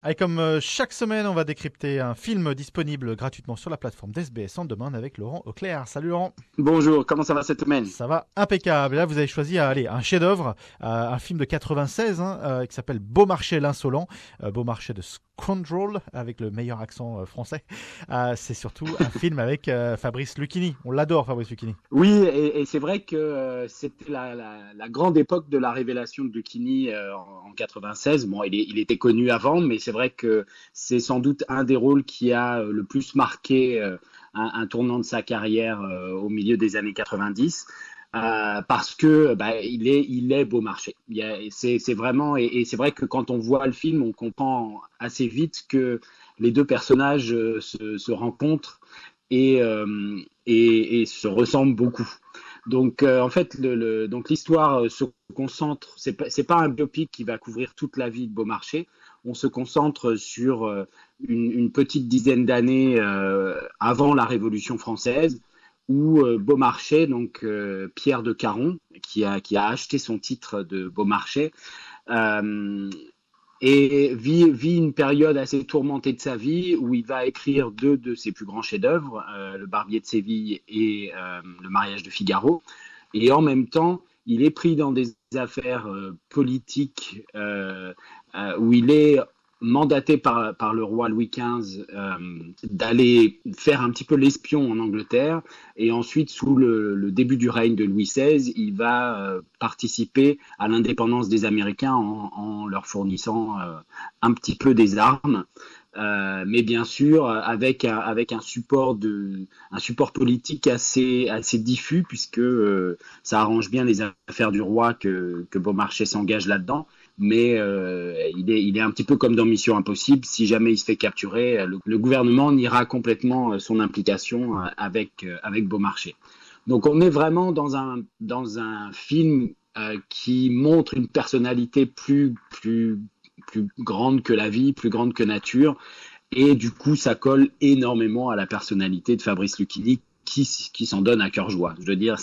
Allez, comme chaque semaine, on va décrypter un film disponible gratuitement sur la plateforme d'SBS On Demand avec Laurent Auclair. Salut Laurent. Bonjour, comment ça va cette semaine? Ça va impeccable. Là, vous avez choisi un chef-d'œuvre, un film de 96 qui s'appelle Beaumarchais l'insolent. Beaumarchais de Scoundrel avec le meilleur accent français. C'est surtout un film avec Fabrice Lucchini. On l'adore, Fabrice Lucchini. Oui, et c'est vrai que c'était la grande époque de la révélation de Lucchini en 96. Bon, il était connu avant, mais c'est vrai que c'est sans doute un des rôles qui a le plus marqué un tournant de sa carrière au milieu des années 90. Parce que il est Beaumarchais. C'est vraiment et c'est vrai que quand on voit le film, on comprend assez vite que les deux personnages se rencontrent et se ressemblent beaucoup. Donc en fait donc l'histoire se concentre. C'est pas un biopic qui va couvrir toute la vie de Beaumarchais. On se concentre sur une petite dizaine d'années avant la Révolution française où Beaumarchais, donc Pierre de Caron, qui a acheté son titre de Beaumarchais, euh, et vit une période assez tourmentée de sa vie où il va écrire deux de ses plus grands chefs-d'œuvre, Le Barbier de Séville et Le Mariage de Figaro. Et en même temps, il est pris dans des affaires politiques où il est mandaté par le roi Louis XV d'aller faire un petit peu l'espion en Angleterre. Et ensuite, sous le début du règne de Louis XVI, il va participer à l'indépendance des Américains en leur fournissant un petit peu des armes. Mais bien sûr avec un support politique assez diffus puisque ça arrange bien les affaires du roi que Beaumarchais s'engage là-dedans, mais il est un petit peu comme dans Mission Impossible. Si jamais il se fait capturer, le gouvernement niera complètement son implication avec Beaumarchais. Donc on est vraiment dans un film qui montre une personnalité plus grande que la vie, plus grande que nature. Et du coup, ça colle énormément à la personnalité de Fabrice Lucchini qui s'en donne à cœur joie. Je veux dire,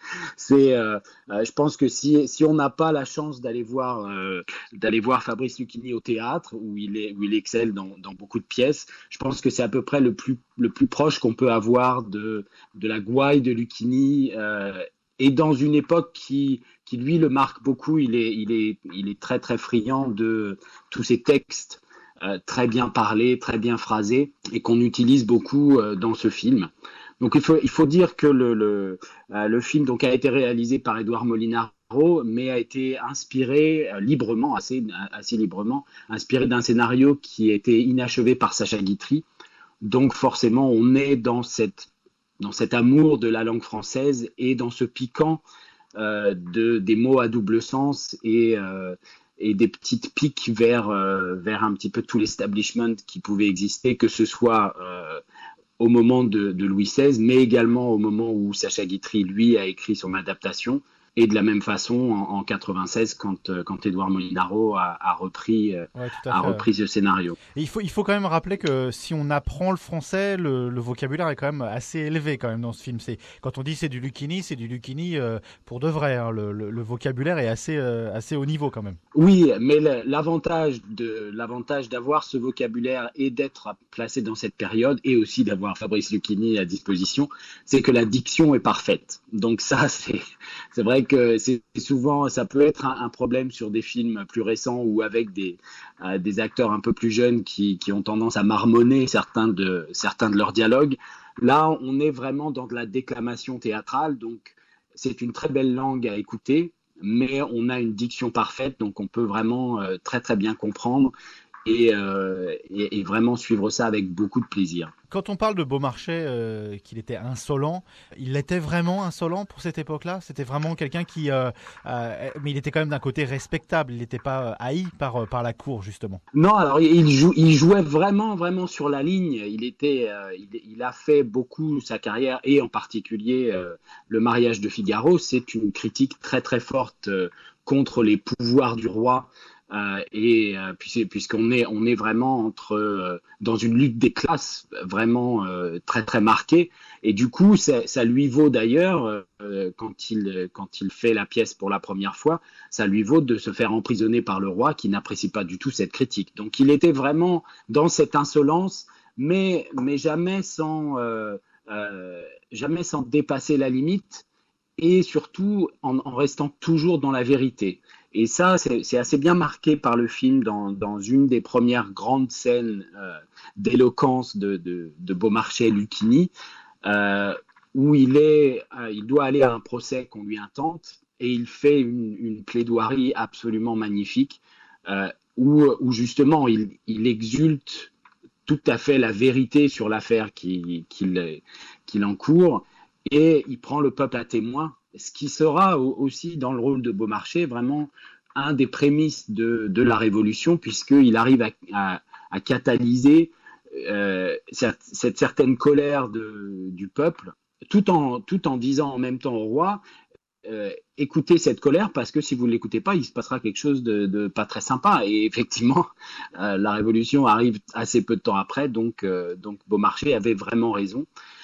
je pense que si on n'a pas la chance d'aller voir Fabrice Lucchini au théâtre où il excelle dans beaucoup de pièces, je pense que c'est à peu près le plus proche qu'on peut avoir de la gouaille de Lucchini. Et dans une époque qui lui le marque beaucoup. Il est très très friand de tous ces textes très bien parlés, très bien phrasés, et qu'on utilise beaucoup dans ce film. Donc il faut dire que le film donc a été réalisé par Édouard Molinaro, mais a été inspiré librement, assez librement, inspiré d'un scénario qui a été inachevé par Sacha Guitry. Donc forcément, on est dans cet amour de la langue française et dans ce piquant des mots à double sens et des petites piques vers un petit peu tout l'establishment qui pouvait exister, que ce soit au moment de Louis XVI, mais également au moment où Sacha Guitry, lui, a écrit son adaptation. Et de la même façon, en 96, quand Édouard Molinaro a repris, Ouais, tout à a fait. repris ce scénario. Et il faut quand même rappeler que si on apprend le français, le vocabulaire est quand même assez élevé quand même dans ce film. Quand on dit c'est du Lucchini pour de vrai, hein. Le vocabulaire est assez haut niveau quand même. Oui, mais l'avantage d'avoir ce vocabulaire et d'être placé dans cette période et aussi d'avoir Fabrice Lucchini à disposition, c'est que la diction est parfaite. Donc ça, c'est vrai que c'est souvent, ça peut être un problème sur des films plus récents ou avec des acteurs un peu plus jeunes qui ont tendance à marmonner certains de leurs dialogues. Là, on est vraiment dans de la déclamation théâtrale, donc c'est une très belle langue à écouter, mais on a une diction parfaite, donc on peut vraiment très très bien comprendre et vraiment suivre ça avec beaucoup de plaisir. Quand on parle de Beaumarchais, qu'il était insolent, il était vraiment insolent pour cette époque-là. C'était vraiment quelqu'un mais il était quand même d'un côté respectable. Il n'était pas haï par la cour justement. Non, alors il jouait vraiment vraiment sur la ligne. Il a fait beaucoup sa carrière et en particulier Le Mariage de Figaro. C'est une critique très très forte contre les pouvoirs du roi puisqu'on est vraiment dans une lutte des classes vraiment très très marquée, et du coup ça lui vaut d'ailleurs quand il fait la pièce pour la première fois, ça lui vaut de se faire emprisonner par le roi qui n'apprécie pas du tout cette critique. Donc il était vraiment dans cette insolence, mais jamais sans dépasser la limite, et surtout en restant toujours dans la vérité. Et ça, c'est assez bien marqué par le film dans une des premières grandes scènes d'éloquence de Beaumarchais Lucchini, où il doit aller à un procès qu'on lui intente, et il fait une plaidoirie absolument magnifique, où justement il exulte tout à fait la vérité sur l'affaire qu'il encourt, et il prend le peuple à témoin, ce qui sera aussi dans le rôle de Beaumarchais vraiment un des prémices de la Révolution, puisqu'il arrive à catalyser cette certaine colère du peuple, tout en disant en même temps au roi, écoutez cette colère, parce que si vous ne l'écoutez pas, il se passera quelque chose de pas très sympa. Et effectivement, la Révolution arrive assez peu de temps après, donc Beaumarchais avait vraiment raison.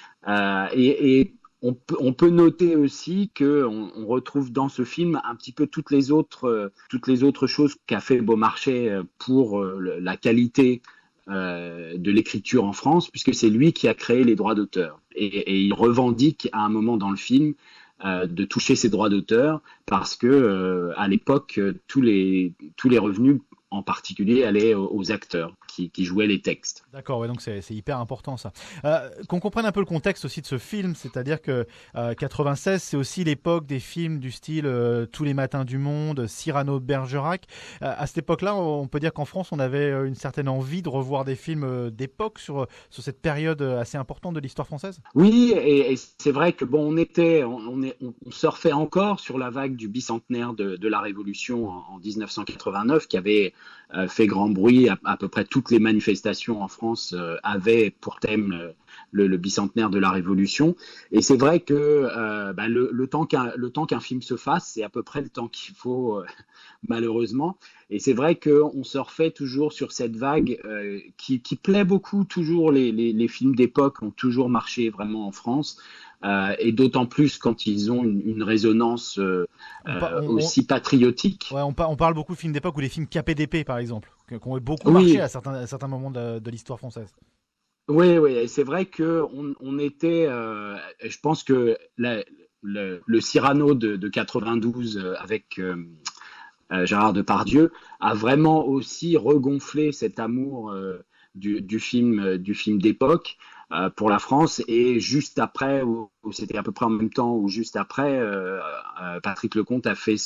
Et on peut noter aussi qu'on retrouve dans ce film un petit peu toutes les autres choses qu'a fait Beaumarchais pour la qualité de l'écriture en France, puisque c'est lui qui a créé les droits d'auteur. Et il revendique à un moment dans le film de toucher ses droits d'auteur, parce que à l'époque, tous les revenus en particulier allaient aux acteurs qui jouaient les textes. D'accord, ouais, donc c'est hyper important ça. Qu'on comprenne un peu le contexte aussi de ce film, c'est-à-dire que 96, c'est aussi l'époque des films du style Tous les matins du monde, Cyrano de Bergerac. À cette époque-là, on peut dire qu'en France, on avait une certaine envie de revoir des films d'époque sur cette période assez importante de l'histoire française. Oui, et c'est vrai que bon, on surfait encore sur la vague du bicentenaire de la Révolution en 1989, qui avait fait grand bruit. À peu près toutes les manifestations en France avaient pour thème le bicentenaire de la Révolution. Et c'est vrai que le temps qu'un film se fasse, c'est à peu près le temps qu'il faut, malheureusement. Et c'est vrai qu'on surfait toujours sur cette vague qui plaît beaucoup. Toujours les films d'époque ont toujours marché vraiment en France. Et d'autant plus quand ils ont une résonance aussi patriotique. Ouais, on parle beaucoup de films d'époque, ou les films KPDP par exemple, qui ont beaucoup marché à certains moments de l'histoire française. Oui, et c'est vrai qu'on était, je pense que le Cyrano de 92 avec Gérard Depardieu a vraiment aussi regonflé cet amour du film d'époque pour la France. Et juste après, ou c'était à peu près en même temps, ou juste après, Patrice Lecomte a fait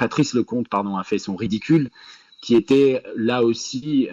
son Ridicule, qui était là aussi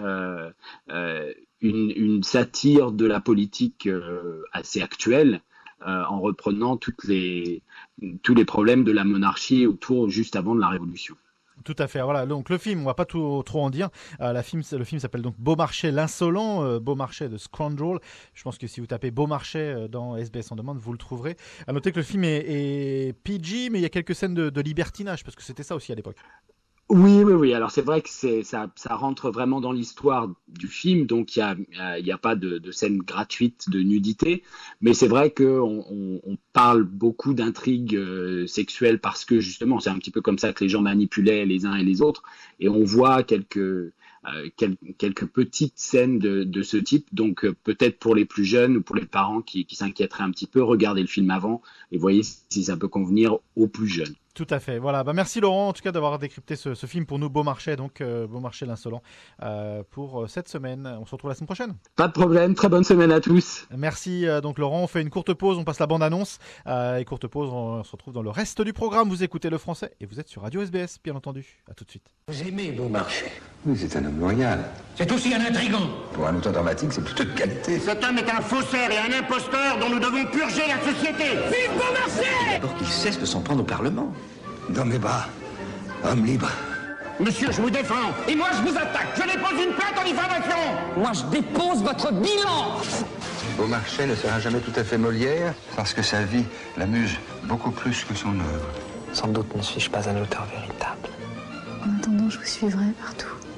une satire de la politique assez actuelle, en reprenant tous les problèmes de la monarchie juste avant de la Révolution. Tout à fait. Voilà. Donc le film, on va pas trop en dire. Le film s'appelle donc Beaumarchais l'insolent, Beaumarchais de Scoundrel. Je pense que si vous tapez Beaumarchais dans SBS en demande, vous le trouverez. À noter que le film est PG, mais il y a quelques scènes de libertinage, parce que c'était ça aussi à l'époque. Oui. Alors c'est vrai que ça rentre vraiment dans l'histoire du film, donc il y a pas de scène gratuite de nudité, mais c'est vrai que on parle beaucoup d'intrigues sexuelles, parce que justement c'est un petit peu comme ça que les gens manipulaient les uns et les autres, et on voit quelques petites scènes de ce type. Donc peut-être pour les plus jeunes ou pour les parents qui s'inquiéteraient un petit peu, regardez le film avant et voyez si ça peut convenir aux plus jeunes. Tout à fait. Voilà. Merci Laurent, en tout cas, d'avoir décrypté ce film pour nous, Beaumarchais, donc Beaumarchais l'insolent, pour cette semaine. On se retrouve la semaine prochaine. Pas de problème. Très bonne semaine à tous. Merci donc Laurent. On fait une courte pause, on passe la bande-annonce. Et courte pause, on se retrouve dans le reste du programme. Vous écoutez le français et vous êtes sur Radio SBS, bien entendu. À tout de suite. Vous aimez Beaumarchais? Oui, c'est un homme loyal. C'est aussi un intrigant. Pour un auteur dramatique, c'est plutôt de qualité. Cet homme est un faussaire et un imposteur dont nous devons purger la société. Vive Beaumarchais! D'abord qu'il cesse de s'en prendre au Parlement. Dans mes bras, homme libre. Monsieur, je vous défends. Et moi, je vous attaque. Je dépose une plainte en diffamation. Moi, je dépose votre bilan. Beaumarchais ne sera jamais tout à fait Molière, parce que sa vie l'amuse beaucoup plus que son œuvre. Sans doute ne suis-je pas un auteur véritable. En attendant, je vous suivrai partout.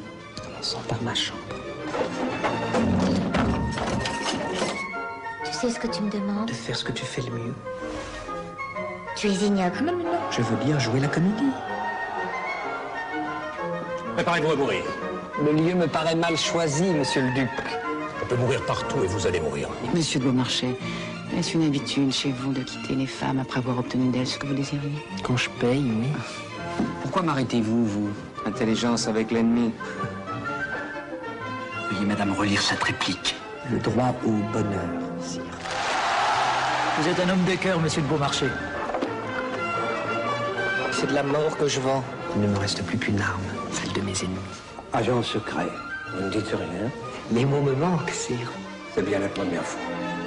Passons par ma chambre. Tu sais ce que tu me demandes? De faire ce que tu fais le mieux. Tu es ignoble. Non, mais non. Je veux bien jouer la comédie. Préparez-vous à mourir. Le lieu me paraît mal choisi, monsieur le duc. On peut mourir partout et vous allez mourir. Monsieur de Beaumarchais, est-ce une habitude chez vous de quitter les femmes après avoir obtenu d'elles ce que vous désiriez? Quand je paye, oui. Pourquoi m'arrêtez-vous, vous? Intelligence avec l'ennemi. Veuillez, madame, relire cette réplique. Le droit au bonheur, sire. Vous êtes un homme de cœur, monsieur de Beaumarchais. C'est de la mort que je vends. Il ne me reste plus qu'une arme, celle de mes ennemis. Agent secret, vous ne dites rien? Les mots me manquent, sire. C'est bien la première fois.